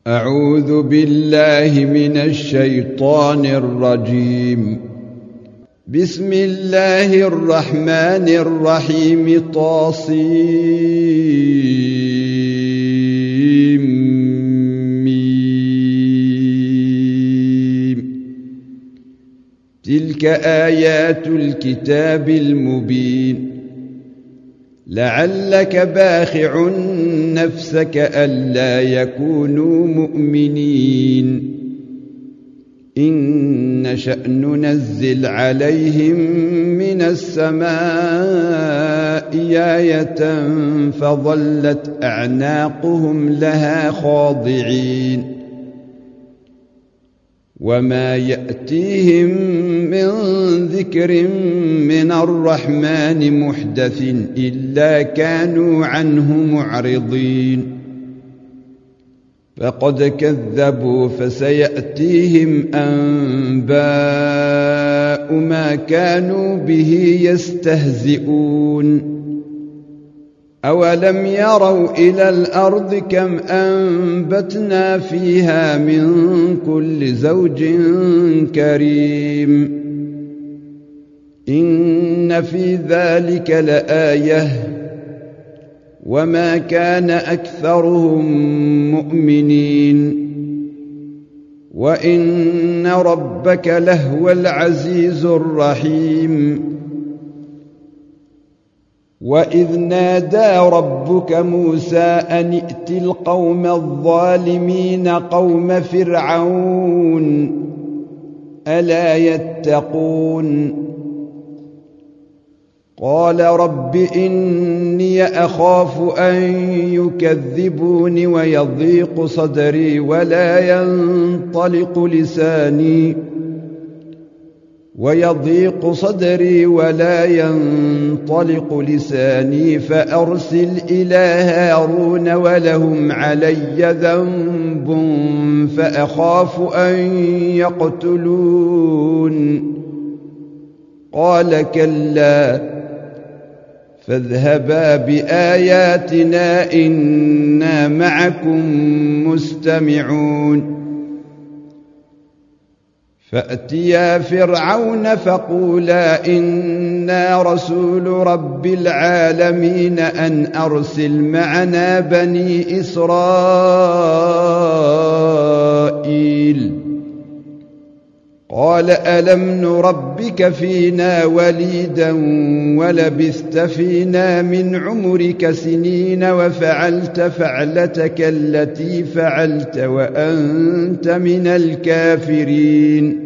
أعوذ بالله من الشيطان الرجيم. بسم الله الرحمن الرحيم. طاسيم. تلك آيات الكتاب المبين. لعلك باخع نفسك ألا يكونوا مؤمنين إن نشأ ننزل عليهم من السماء آية فظلت أعناقهم لها خاضعين وما يأتيهم من ذكر من الرحمن محدث إلا كانوا عنه معرضين فقد كذبوا فسيأتيهم أنباء ما كانوا به يستهزئون أولم يروا إلى الأرض كم أنبتنا فيها من كل زوج كريم إن في ذلك لآية وما كان أكثرهم مؤمنين وإن ربك لهو العزيز الرحيم. وإذ نادى ربك موسى أن ائت القوم الظالمين قوم فرعون ألا يتقون قال رب إني أخاف أن يكذبون ويضيق صدري ولا ينطلق لساني فأرسل إلى هارون ولهم علي ذنب فأخاف أن يقتلون قال كلا فاذهبا بآياتنا إنا معكم مستمعون فأتيا فرعون فقولا إنا رسول رب العالمين أن أرسل معنا بني إسرائيل قال ألم نربك فينا وليدا ولبثت فينا من عمرك سنين وفعلت فعلتك التي فعلت وأنت من الكافرين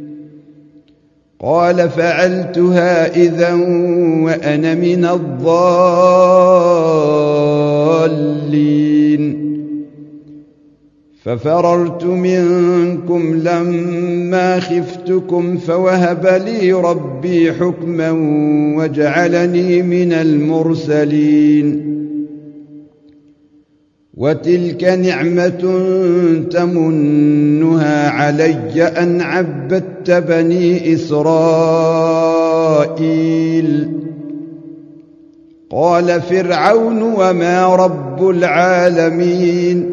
قال فعلتها إذا وأنا من الضالين ففررت منكم لما خفتكم فوهب لي ربي حكما وجعلني من المرسلين وتلك نعمة تمنها علي أن عبدت بني إسرائيل قال فرعون وما رب العالمين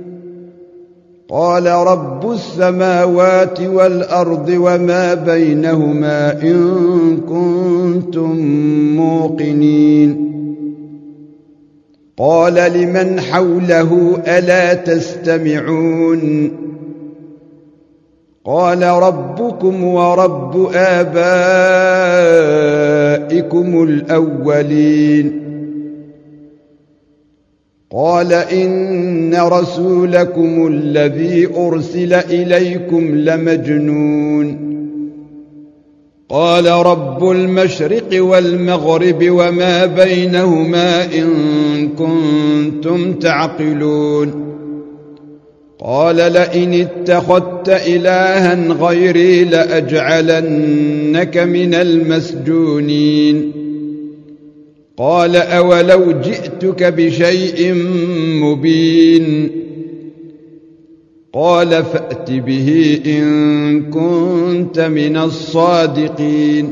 قال رب السماوات والأرض وما بينهما إن كنتم موقنين قال لمن حوله ألا تستمعون قال ربكم ورب آبائكم الأولين قال إن رسولكم الذي أرسل إليكم لمجنون قال رب المشرق والمغرب وما بينهما إن كنتم تعقلون قال لئن اتخذت إلها غيري لأجعلنك من المسجونين قال أولو جئتك بشيء مبين قال فأت به إن كنت من الصادقين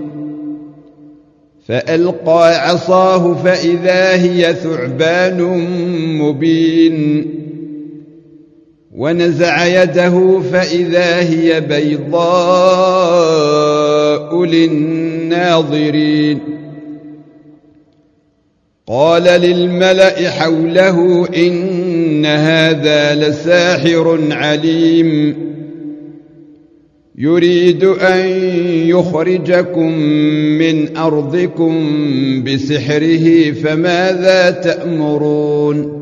فألقى عصاه فإذا هي ثعبان مبين ونزع يده فإذا هي بيضاء للناظرين قال للملأ حوله إن هذا لساحر عليم يريد أن يخرجكم من أرضكم بسحره فماذا تأمرون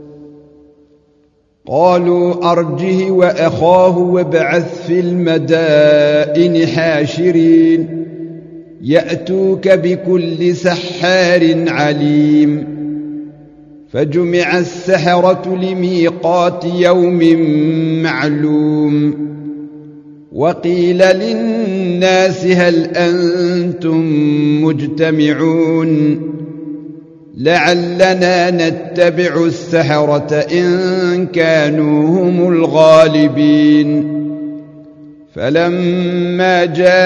قالوا أرجه وأخاه وابعث في المدائن حاشرين يأتوك بكل سحار عليم فجمع السحرة لميقات يوم معلوم وقيل للناس هل أنتم مجتمعون لعلنا نتبع السحرة إن كانوا هم الغالبين فلما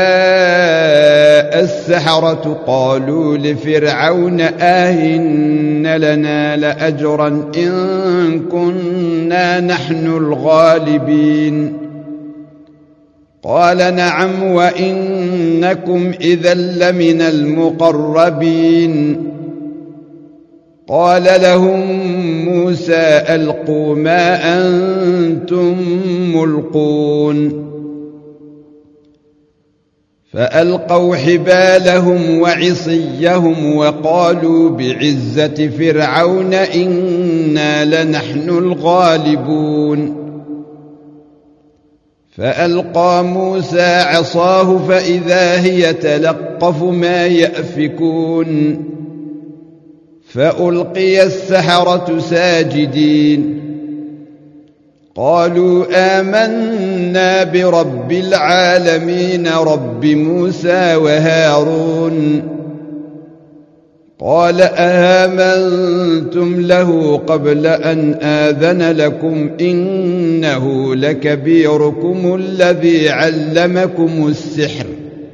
جاء السحرة قالوا لفرعون آهن لنا لأجرا إن كنا نحن الغالبين قال نعم وإنكم إذا لمن المقربين قال لهم موسى ألقوا ما أنتم ملقون فألقوا حبالهم وعصيهم وقالوا بعزة فرعون إنا لنحن الغالبون فألقى موسى عصاه فإذا هي تلقف ما يأفكون فألقي السحرة ساجدين قالوا آمنا برب العالمين رب موسى وهارون قال آمنتم له قبل أن آذن لكم إنه لكبيركم الذي علمكم السحر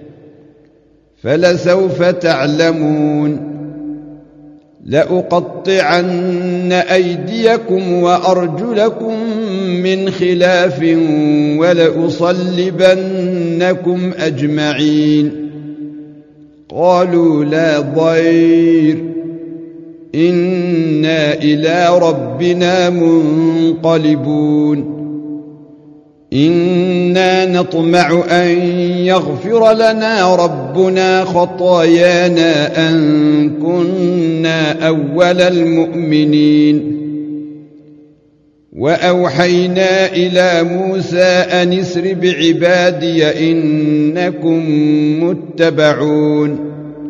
فلسوف تعلمون لأقطعن أيديكم وأرجلكم من خلاف ولأصلبنكم أجمعين قالوا لا ضير إنا إلى ربنا منقلبون إنا نطمع أن يغفر لنا ربنا خطايانا أن كنا أول المؤمنين وأوحينا إلى موسى أن اسر بعبادي إنكم متبعون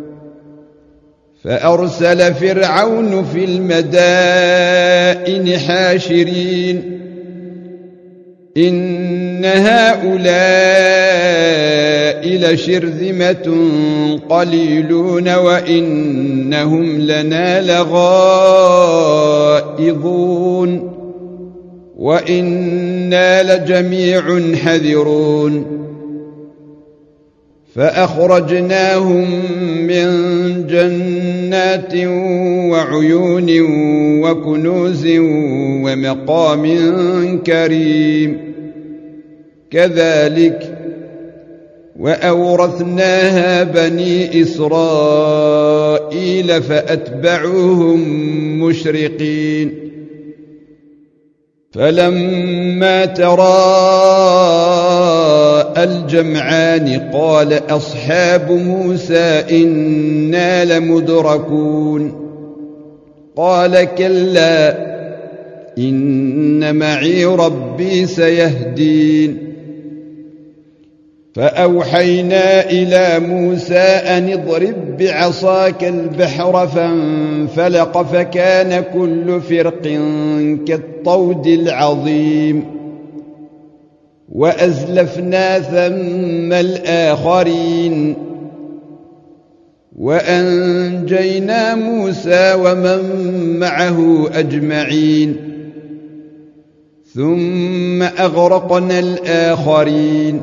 فأرسل فرعون في المدائن حاشرين إن هؤلاء لشرذمة قليلون وإنهم لنا لغائظون وإنا لجميع حذرون فأخرجناهم من جنات وعيون وكنوز ومقام كريم كذلك وأورثناها بني إسرائيل فأتبعوهم مشرقين فلما تراءى الجمعان قال أصحاب موسى إنا لمدركون قال كلا إن معي ربي سيهدين فأوحينا إلى موسى أن اضرب بعصاك البحر فانفلق فكان كل فرق كالطود العظيم وأزلفنا ثم الآخرين وأنجينا موسى ومن معه أجمعين ثم أغرقنا الآخرين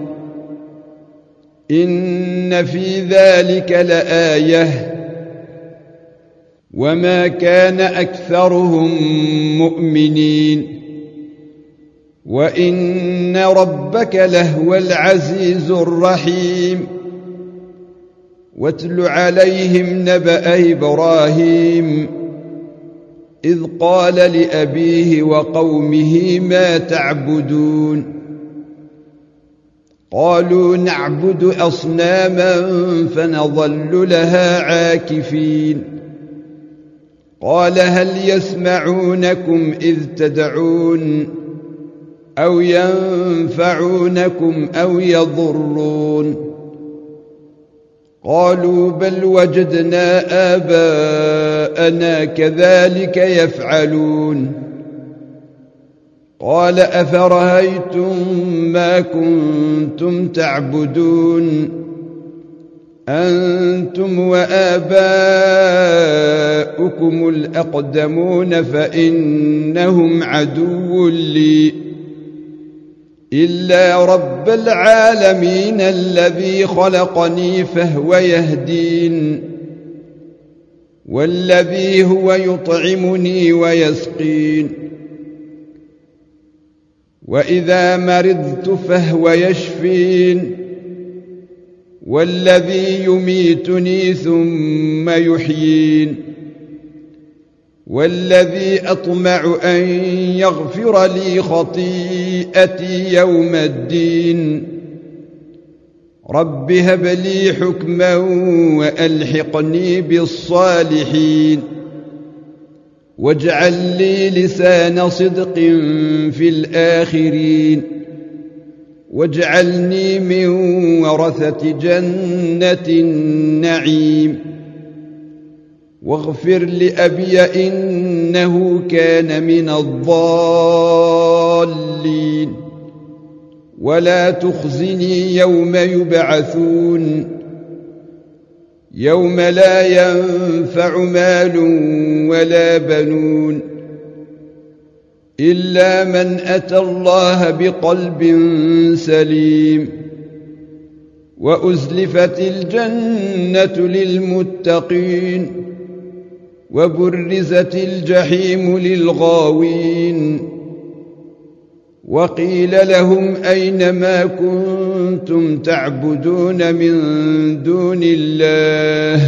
إن في ذلك لآية وما كان أكثرهم مؤمنين وإن ربك لهو العزيز الرحيم واتل عليهم نبأ إبراهيم إذ قال لأبيه وقومه ما تعبدون قالوا نعبد أصناما فنظل لها عاكفين قال هل يسمعونكم إذ تدعون أو ينفعونكم أو يضرون قالوا بل وجدنا آباءنا كذلك يفعلون قال أفرأيتم ما كنتم تعبدون أنتم وآباؤكم الأقدمون فإنهم عدو لي إلا رب العالمين الذي خلقني فهو يهدين والذي هو يطعمني ويسقين وإذا مرضت فهو يشفين والذي يميتني ثم يحيين والذي أطمع أن يغفر لي خطيئتي يوم الدين رب هب لي حكما وألحقني بالصالحين واجعل لي لسان صدق في الآخرين واجعلني من ورثة جنة النعيم واغفر لأبي إنه كان من الضالين ولا تخزني يوم يبعثون يوم لا ينفع مال ولا بنون إلا من أتى الله بقلب سليم وأزلفت الجنة للمتقين وبرزت الجحيم للغاوين وقيل لهم أين ما كنتم تعبدون من دون الله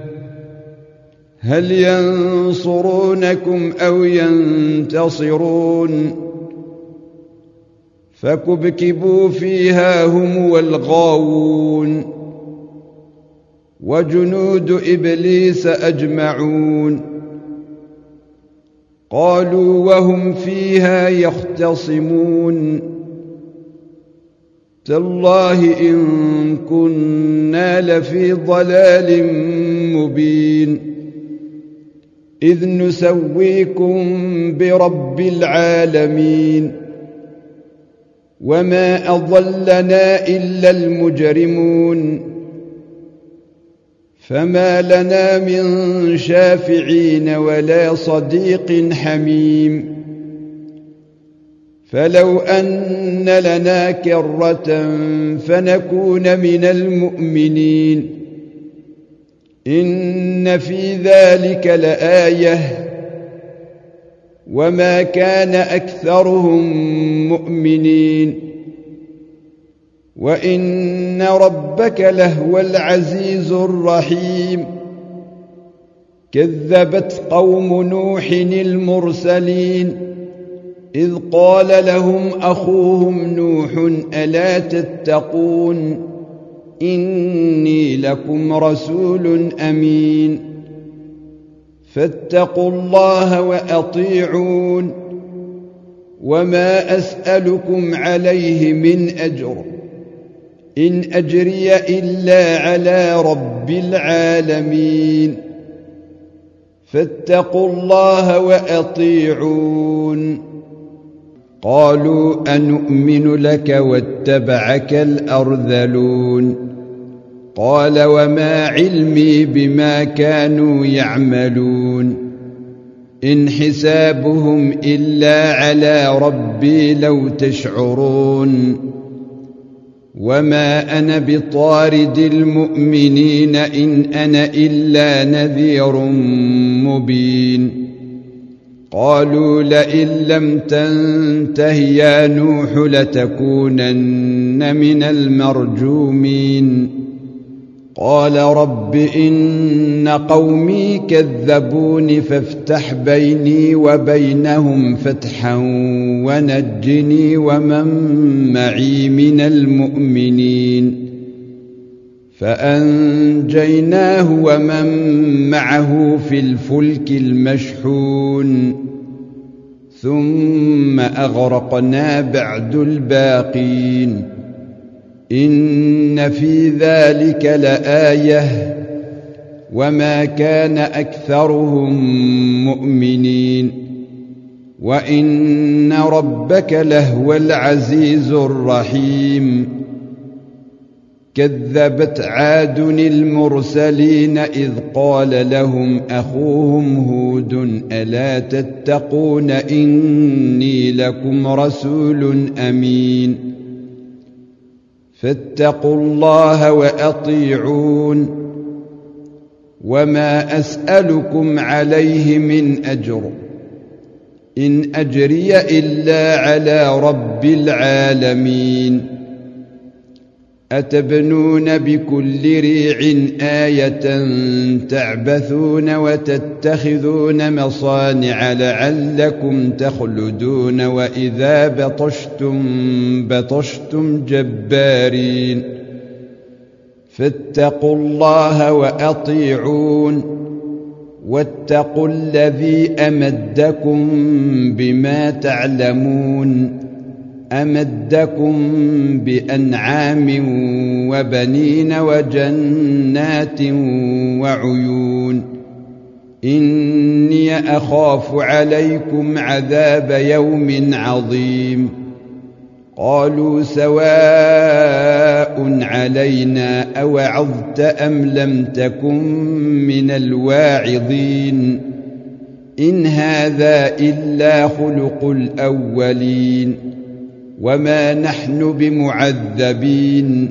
هل ينصرونكم أو ينتصرون فكبكبوا فيها هم والغاوون وجنود إبليس أجمعون قالوا وهم فيها يختصمون تالله إن كنا لفي ضلال مبين إذ نسويكم برب العالمين وما أضلنا إلا المجرمون فما لنا من شافعين ولا صديق حميم فلو أن لنا كرة فنكون من المؤمنين إن في ذلك لآية وما كان أكثرهم مؤمنين وإن ربك لهو العزيز الرحيم كذبت قوم نوح المرسلين إذ قال لهم أخوهم نوح ألا تتقون إني لكم رسول أمين فاتقوا الله وأطيعون وما أسألكم عليه من أجر إن أجري إلا على رب العالمين فاتقوا الله وأطيعون قالوا أنؤمن لك واتبعك الأرذلون قال وما علمي بما كانوا يعملون إن حسابهم إلا على ربي لو تشعرون وما أنا بطارد المؤمنين إن أنا إلا نذير مبين قالوا لئن لم تنته يا نوح لتكونن من المرجومين قال رب إن قومي كذبون فافتح بيني وبينهم فتحا ونجني ومن معي من المؤمنين فأنجيناه ومن معه في الفلك المشحون ثم أغرقنا بعد الباقين إن في ذلك لآية وما كان أكثرهم مؤمنين وإن ربك لهو العزيز الرحيم كذبت عاد المرسلين إذ قال لهم أخوهم هود ألا تتقون إني لكم رسول أمين فاتقوا الله وأطيعون وما أسألكم عليه من أجر إن أجري إلا على رب العالمين أتبنون بكل ريع آية تعبثون وتتخذون مصانع لعلكم تخلدون وإذا بطشتم جبارين فاتقوا الله وأطيعون واتقوا الذي أمدكم بما تعلمون أمدكم بأنعام وبنين وجنات وعيون إني أخاف عليكم عذاب يوم عظيم قالوا سواء علينا أوعظت أم لم تكن من الواعظين إن هذا إلا خلق الأولين وما نحن بمعذبين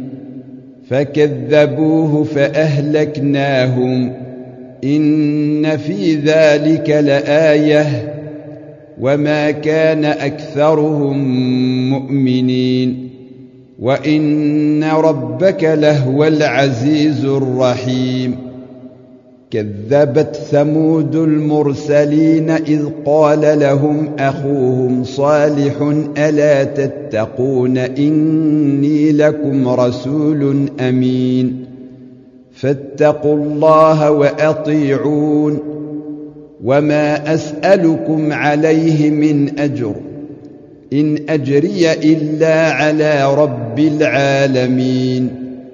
فكذبوه فأهلكناهم إن في ذلك لآية وما كان أكثرهم مؤمنين وإن ربك لهو العزيز الرحيم كذبت ثمود المرسلين إذ قال لهم أخوهم صالح ألا تتقون إني لكم رسول أمين فاتقوا الله وأطيعون وما أسألكم عليه من أجر إن أجري إلا على رب العالمين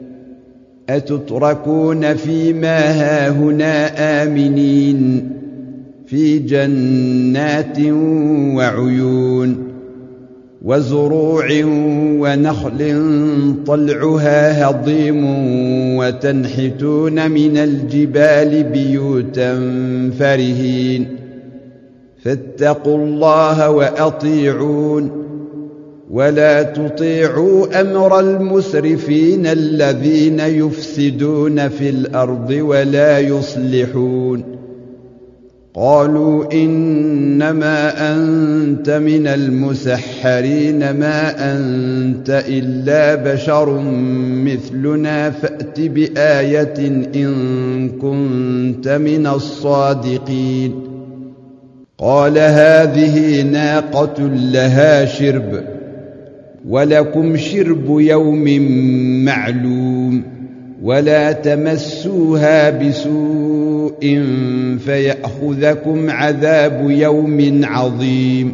أتتركون فيما هاهنا آمنين في جنات وعيون وزروع ونخل طلعها هضيم وتنحتون من الجبال بيوتا فرهين فاتقوا الله وأطيعون ولا تطيعوا أمر المسرفين الذين يفسدون في الأرض ولا يصلحون قالوا إنما أنت من المسحرين ما أنت إلا بشر مثلنا فأت بآية إن كنت من الصادقين قال هذه ناقة لها شرب ولكم شرب يوم معلوم ولا تمسوها بسوء فيأخذكم عذاب يوم عظيم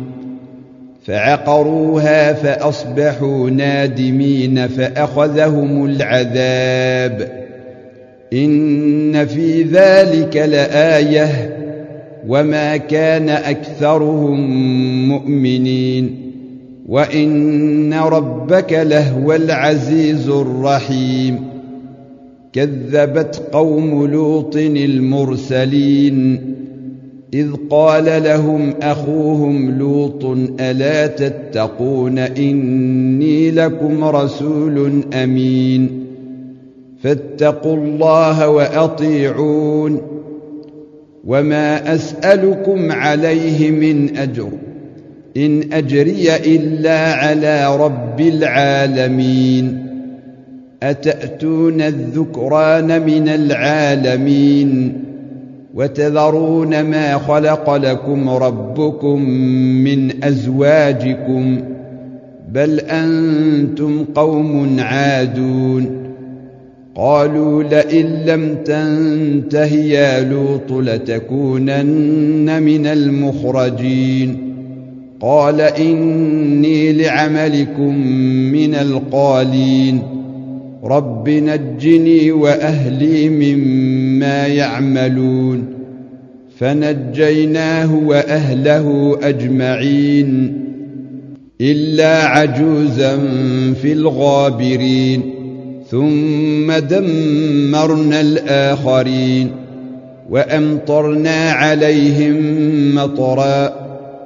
فعقروها فأصبحوا نادمين فأخذهم العذاب إن في ذلك لآية وما كان أكثرهم مؤمنين وإن ربك لهو العزيز الرحيم كذبت قوم لوط المرسلين إذ قال لهم أخوهم لوط ألا تتقون إني لكم رسول أمين فاتقوا الله وأطيعون وما أسألكم عليه من أجر إن أجري إلا على رب العالمين أتأتون الذكران من العالمين وتذرون ما خلق لكم ربكم من أزواجكم بل أنتم قوم عادون قالوا لئن لم تنته يا لوط لتكونن من المخرجين قال إني لعملكم من القالين رب نجني وأهلي مما يعملون فنجيناه وأهله أجمعين إلا عجوزا في الغابرين ثم دمرنا الآخرين وأمطرنا عليهم مطرا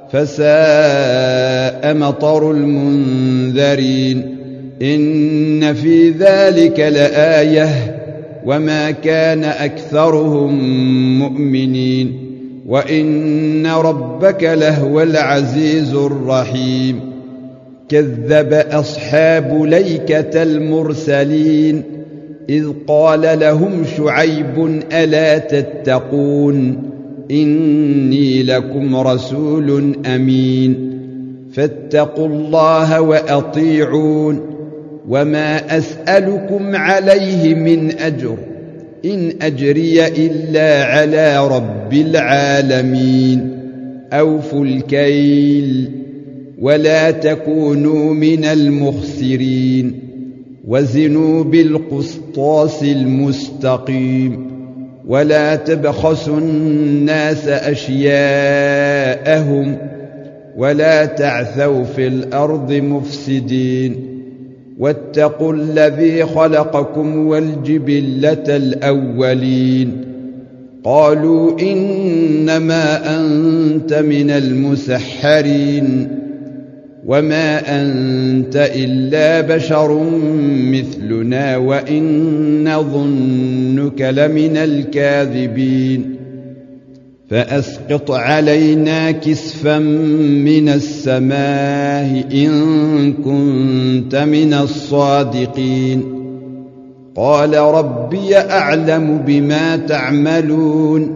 فساء مطر المنذرين إن في ذلك لآية وما كان أكثرهم مؤمنين وإن ربك لهو العزيز الرحيم كذب أصحاب ليكة المرسلين إذ قال لهم شعيب ألا تتقون إني لكم رسول أمين فاتقوا الله وأطيعون وما أسألكم عليه من أجر إن أجري إلا على رب العالمين أوفوا الكيل ولا تكونوا من المخسرين وزنوا بالقسطاس المستقيم ولا تبخسوا الناس أشياءهم ولا تعثوا في الأرض مفسدين واتقوا الذي خلقكم والجبلة الأولين قالوا إنما أنت من المسحرين وما أنت إلا بشر مثلنا وإن نظنك لمن الكاذبين فأسقط علينا كسفا من السماء إن كنت من الصادقين قال ربي أعلم بما تعملون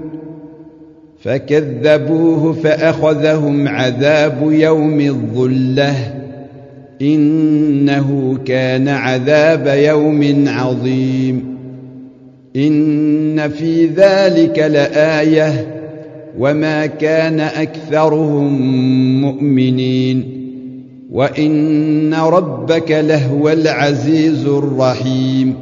فكذبوه فأخذهم عذاب يوم الظلة إنه كان عذاب يوم عظيم إن في ذلك لآية وما كان أكثرهم مؤمنين وإن ربك لهو العزيز الرحيم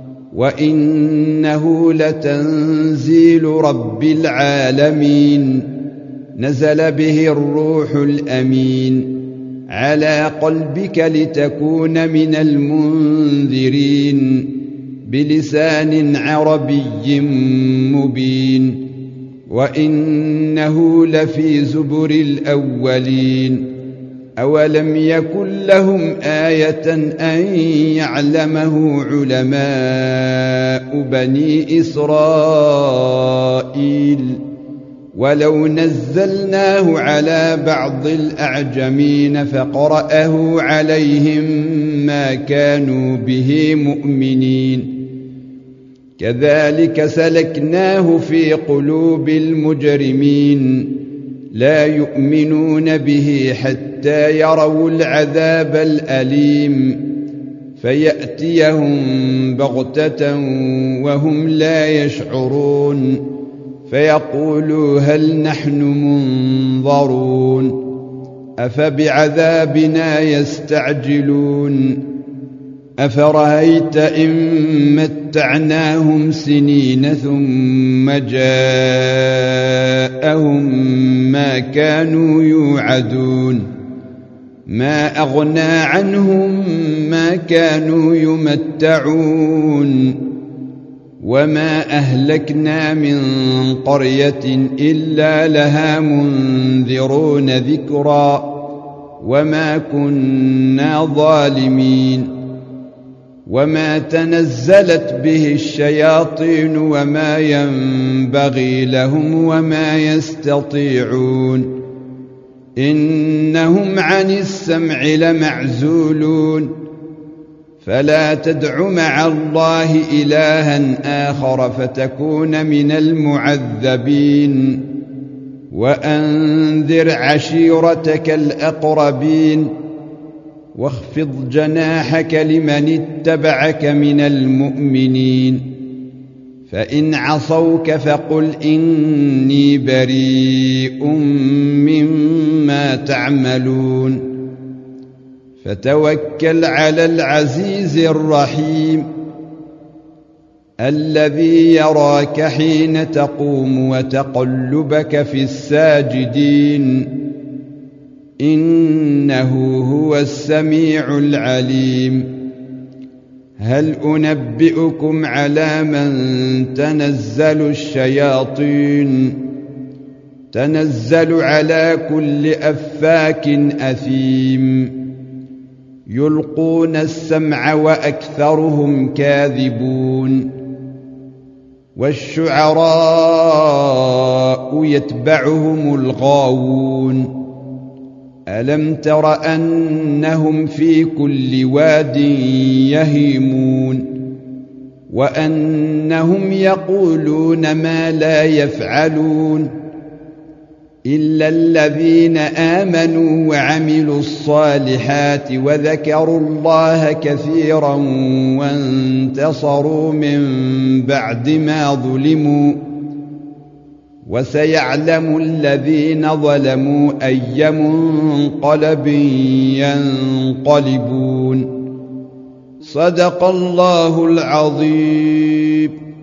وإنه لتنزيل رب العالمين نزل به الروح الأمين على قلبك لتكون من المنذرين بلسان عربي مبين وإنه لفي زبر الأولين أولم يكن لهم آية أن يعلمه علماء بني إسرائيل ولو نزلناه على بعض الأعجمين فقرأه عليهم ما كانوا به مؤمنين كذلك سلكناه في قلوب المجرمين لا يؤمنون به حتى يروا العذاب الأليم فيأتيهم بغتة وهم لا يشعرون فيقولوا هل نحن منظرون أفبعذابنا يستعجلون أفرأيت إن متعناهم سنين ثم جاءهم ما كانوا يوعدون ما أغنى عنهم ما كانوا يمتعون وما أهلكنا من قرية إلا لها منذرون ذكرا وما كنا ظالمين وما تنزلت به الشياطين وما ينبغي لهم وما يستطيعون إنهم عن السمع لمعزولون فلا تدع مع الله إلها آخر فتكون من المعذبين وأنذر عشيرتك الأقربين واخفض جناحك لمن اتبعك من المؤمنين فإن عصوك فقل إني بريء مما تعملون فتوكل على العزيز الرحيم الذي يراك حين تقوم وتقلبك في الساجدين إنه هو السميع العليم هل أنبئكم على من تنزل الشياطين تنزل على كل أفاك أثيم يلقون السمع وأكثرهم كاذبون والشعراء يتبعهم الغاوون ألم تر أنهم في كل واد يهيمون وأنهم يقولون ما لا يفعلون إلا الذين آمنوا وعملوا الصالحات وذكروا الله كثيرا وانتصروا من بعد ما ظلموا وسيعلم الذين ظلموا أي منقلب ينقلبون صدق الله العظيم.